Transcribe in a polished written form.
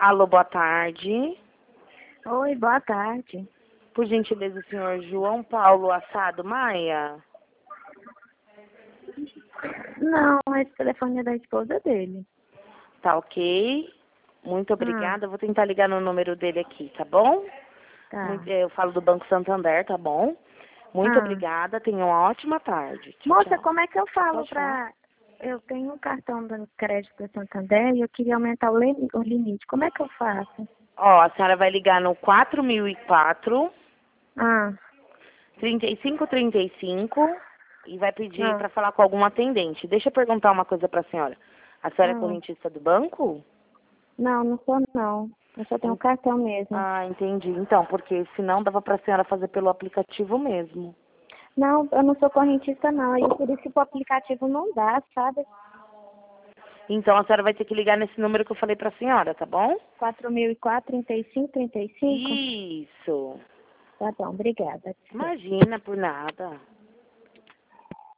Alô, boa tarde. Oi, boa tarde. Por gentileza, o senhor João Paulo Assado Maia? Não, esse telefone é da esposa dele. Tá ok. Muito obrigada. Eu vou tentar ligar no número dele aqui, tá bom? Tá. Eu falo do Banco Santander, tá bom? Muito obrigada. Tenha uma ótima tarde. Tchau, Moça, tchau. como é que eu falo Pode falar. pra... Eu tenho um cartão do crédito do Santander e eu queria aumentar o limite. Como é que eu faço? Ó, a senhora vai ligar no 4004 Ah, 3535 e vai pedir ah, para falar com algum atendente. Deixa eu perguntar uma coisa para a senhora. A senhora é ah. correntista do banco? Não, não sou não. Eu só tenho um cartão mesmo. Ah, entendi. Então, porque senão dava para a senhora fazer pelo aplicativo mesmo. Não, eu não sou correntista não. Aí por isso que o aplicativo não dá, sabe? Então a senhora vai ter que ligar nesse número que eu falei para a senhora, tá bom? 4004 3535. Isso. Tá bom, obrigada. Imagina, por nada.